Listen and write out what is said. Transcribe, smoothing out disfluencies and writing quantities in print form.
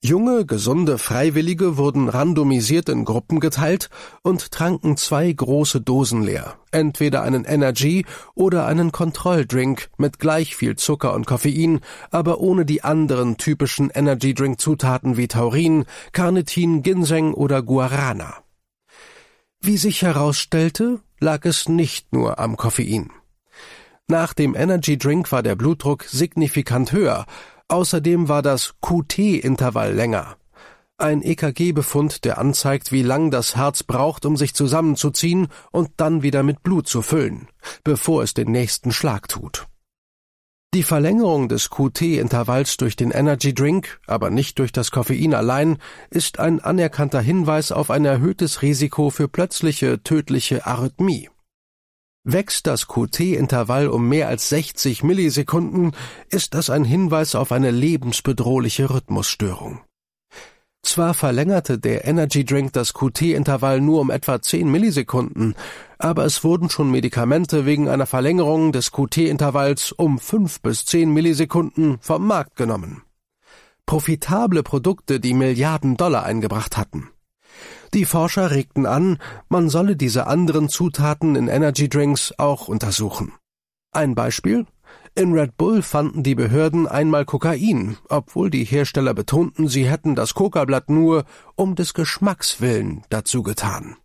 Junge, gesunde Freiwillige wurden randomisiert in Gruppen geteilt und tranken 2 große Dosen leer, entweder einen Energy oder einen Kontrolldrink mit gleich viel Zucker und Koffein, aber ohne die anderen typischen Energy-Drink-Zutaten wie Taurin, Carnitin, Ginseng oder Guarana. Wie sich herausstellte, lag es nicht nur am Koffein. Nach dem Energy-Drink war der Blutdruck signifikant höher. Außerdem war das QT-Intervall länger. Ein EKG-Befund, der anzeigt, wie lang das Herz braucht, um sich zusammenzuziehen und dann wieder mit Blut zu füllen, bevor es den nächsten Schlag tut. Die Verlängerung des QT-Intervalls durch den Energy-Drink, aber nicht durch das Koffein allein, ist ein anerkannter Hinweis auf ein erhöhtes Risiko für plötzliche, tödliche Arrhythmie. Wächst das QT-Intervall um mehr als 60 Millisekunden, ist das ein Hinweis auf eine lebensbedrohliche Rhythmusstörung. Zwar verlängerte der Energy-Drink das QT-Intervall nur um etwa 10 Millisekunden, aber es wurden schon Medikamente wegen einer Verlängerung des QT-Intervalls um 5 bis 10 Millisekunden vom Markt genommen. Profitable Produkte, die Milliarden Dollar eingebracht hatten. Die Forscher regten an, man solle diese anderen Zutaten in Energy-Drinks auch untersuchen. Ein Beispiel? In Red Bull fanden die Behörden einmal Kokain, obwohl die Hersteller betonten, sie hätten das Coca-Blatt nur um des Geschmacks willen dazu getan.